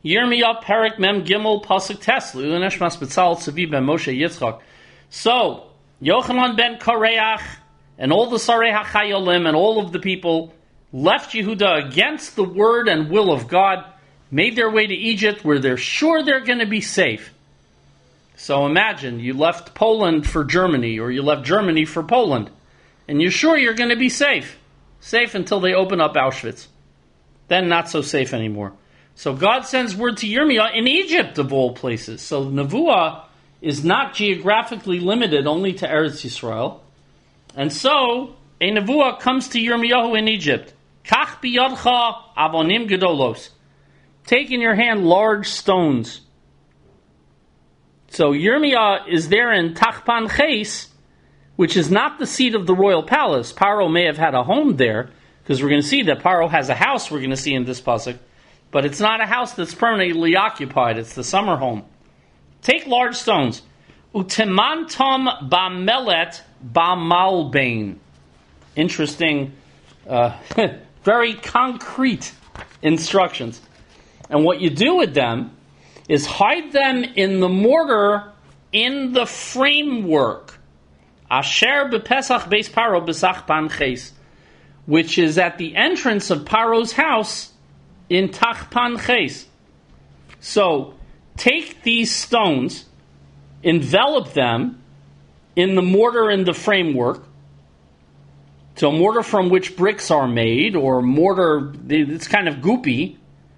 Yirmiyah Perik Mem Gimel Pasuk Teslu Neshmas Betzal Tzavi Ben Moshe Yitzchak. So Yochanan ben Kareach and all the Sarei HaChayolim and all of the people left Yehuda against the word and will of God, made their way to Egypt where they're sure they're going to be safe. So imagine you left Poland for Germany, or you left Germany for Poland, and you're sure you're going to be safe. Safe until they open up Auschwitz. Then not so safe anymore. So God sends word to Yirmiyah in Egypt, of all places. So Nevuah is not geographically limited only to Eretz Yisrael. And so a Nevuah comes to Yirmiyahu in Egypt. Kach biyadcha avonim gedolos. Take in your hand large stones. So Yirmiyah is there in Tachpan Ches, which is not the seat of the royal palace. Paro may have had a home there, because we're going to see that Paro has a house, we're going to see in this pasuk, but it's not a house that's permanently occupied. It's the summer home. Take large stones. Utemantom bamelet bamalbain. Interesting, very concrete instructions. And what you do with them is hide them in the mortar in the framework. Asher bepesach beis Paro besach pan ches, which is at the entrance of Paro's house in Tachpan Ches. So take these stones, envelop them in the mortar in the framework. So mortar from which bricks are made, or mortar, it's kind of goopy,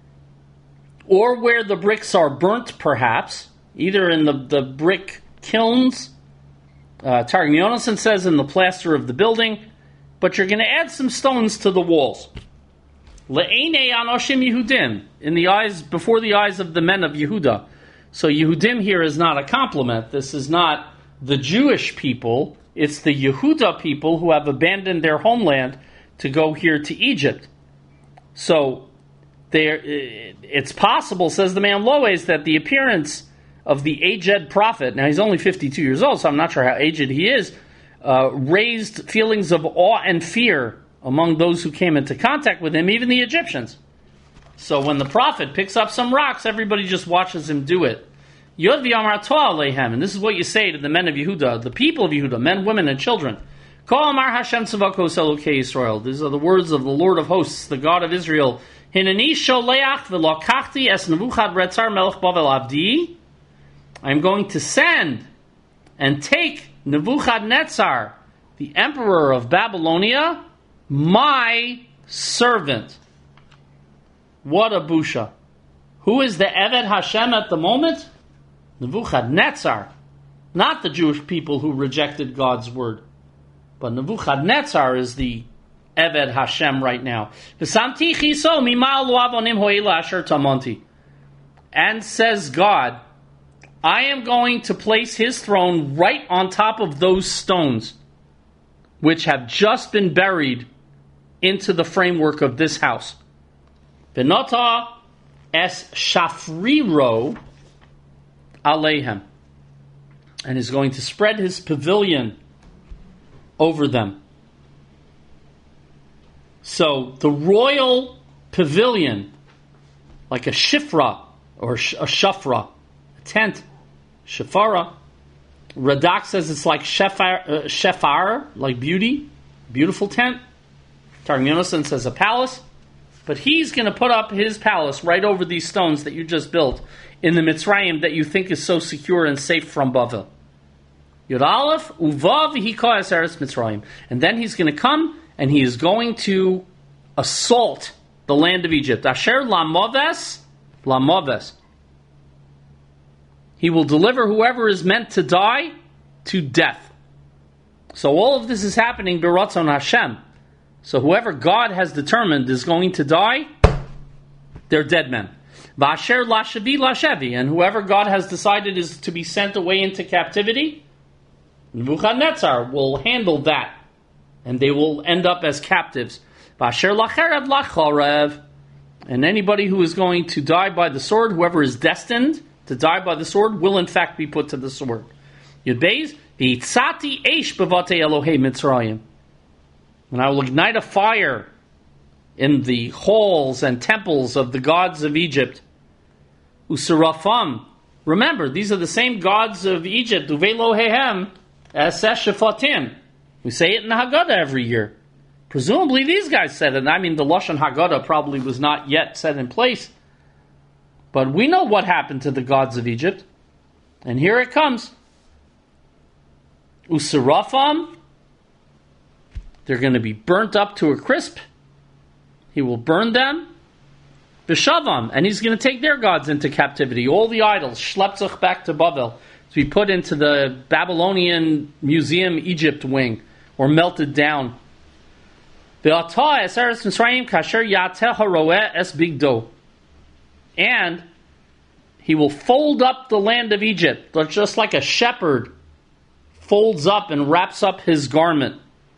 or where the bricks are burnt, perhaps, either in the brick kilns. Targum Yonason says in the plaster of the building, but you're going to add some stones to the walls. Le'enei anoshim Yehudim, in the eyes, before the eyes of the men of Yehuda. So Yehudim here is not a compliment. This is not the Jewish people. It's the Yehuda people who have abandoned their homeland to go here to Egypt. So it's possible, says the man Loes, that the appearance of the aged prophet, now he's only 52 years old, so I'm not sure how aged he is, raised feelings of awe and fear among those who came into contact with him, even the Egyptians. So when the prophet picks up some rocks, everybody just watches him do it. Yod v'yamar to'ah alehem, and this is what you say to the men of Yehuda, the people of Yehuda, men, women, and children. Kol amar Hashem tzavakos Elokei Yisrael. These are the words of the Lord of hosts, the God of Israel. Hineni sholeach v'lokachti es Nebuchadrezzar melech Bavel avdi. I'm going to send and take Nebuchadnezzar, the emperor of Babylonia, my servant. What a busha. Who is the Eved Hashem at the moment? Nebuchadnezzar. Not the Jewish people who rejected God's word. But Nebuchadnezzar is the Eved Hashem right now. And says God, I am going to place his throne right on top of those stones, which have just been buried into the framework of this house. Benota es shafriro aleihem, and is going to spread his pavilion over them. So the royal pavilion, like a shifra or a shafra, a tent, shafara. Radak says it's like shefar, like beauty, beautiful tent. Targum Yonason says a palace. But he's going to put up his palace right over these stones that you just built in the Mitzrayim that you think is so secure and safe from Bavel. Yod Aleph, Uvav Hika Eretz Mitzrayim. And then he's going to come and he is going to assault the land of Egypt. Asher Lamoves. He will deliver whoever is meant to die to death. So all of this is happening B'Ratzon Hashem. So whoever God has determined is going to die, they're dead men. V'asher lashavi lashevi, and whoever God has decided is to be sent away into captivity, Nebuchadnezzar will handle that, and they will end up as captives. V'asher lacherev lachorev, and anybody who is going to die by the sword, whoever is destined to die by the sword, will in fact be put to the sword. Yud Beis, v'itzati eish b'vatei Elohei Mitzrayim. And I will ignite a fire in the halls and temples of the gods of Egypt. Usarafam. Remember, these are the same gods of Egypt. Uvelohehem esesh shefatim. We say it in the Haggadah every year. Presumably these guys said it. I mean, the Lashon Haggadah probably was not yet set in place. But we know what happened to the gods of Egypt. And here it comes. Usarafam. They're going to be burnt up to a crisp. He will burn them. B'shavam. And he's going to take their gods into captivity. All the idols. Shlepzach back to Bavel. To be put into the Babylonian Museum Egypt wing. Or melted down. And he will fold up the land of Egypt, just like a shepherd folds up and wraps up his garment.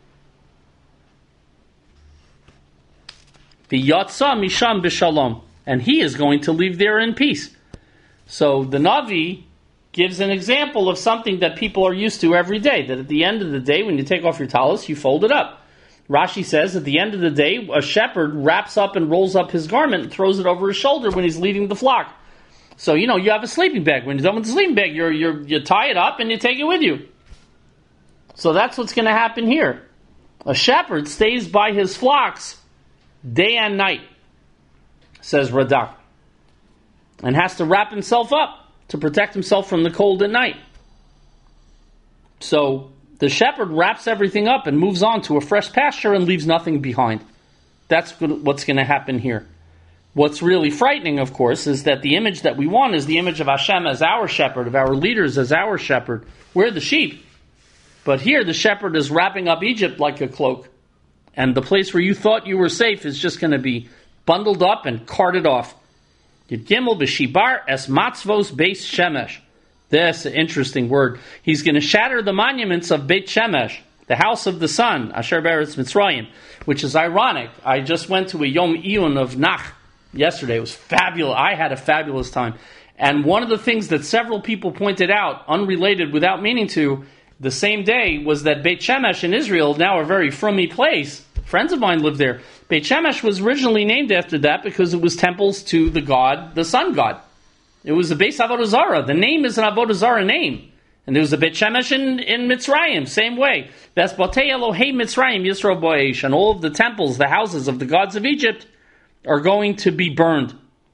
V'yatsa misham b'shalom, and he is going to leave there in peace. So the Navi gives an example of something that people are used to every day, that at the end of the day, when you take off your talis, you fold it up. Rashi says at the end of the day, a shepherd wraps up and rolls up his garment and throws it over his shoulder when he's leading the flock. So, you have a sleeping bag. When you're done with the sleeping bag, you tie it up and you take it with you. So that's what's going to happen here. A shepherd stays by his flocks day and night, says Radak, and has to wrap himself up to protect himself from the cold at night. So the shepherd wraps everything up and moves on to a fresh pasture and leaves nothing behind. That's what's going to happen here. What's really frightening, of course, is that the image that we want is the image of Hashem as our shepherd, of our leaders as our shepherd. We're the sheep. But here the shepherd is wrapping up Egypt like a cloak. And the place where you thought you were safe is just going to be bundled up and carted off. Yud Gimel b'shibar es matzvos beis shemesh. That's an interesting word. He's going to shatter the monuments of Beit Shemesh, the house of the sun, Asher Beretz Mitzrayim, which is ironic. I just went to a Yom Iyun of Nach yesterday. It was fabulous. I had a fabulous time. And one of the things that several people pointed out, unrelated, without meaning to, the same day, was that Beit Shemesh in Israel, now a very frummy place. Friends of mine live there. Beit Shemesh was originally named after that because it was temples to the god, the sun god. It was the Beis Avodah Zarah. The name is an Avodah Zarah name. And there was a Beit Shemesh in Mitzrayim, same way. Ves Batei Elohei Mitzrayim Yisro Bo'esh. And all of the temples, the houses of the gods of Egypt, are going to be burned.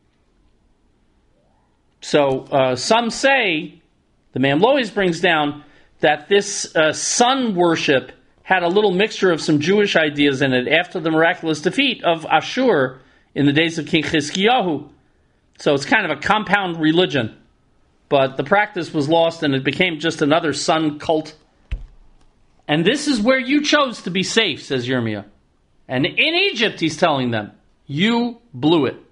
So some say, the man Lois brings down, that this sun worship had a little mixture of some Jewish ideas in it after the miraculous defeat of Ashur in the days of King Chizkiyahu. So it's kind of a compound religion. But the practice was lost and it became just another sun cult. And this is where you chose to be safe, says Yirmiyah. And in Egypt, he's telling them, you blew it.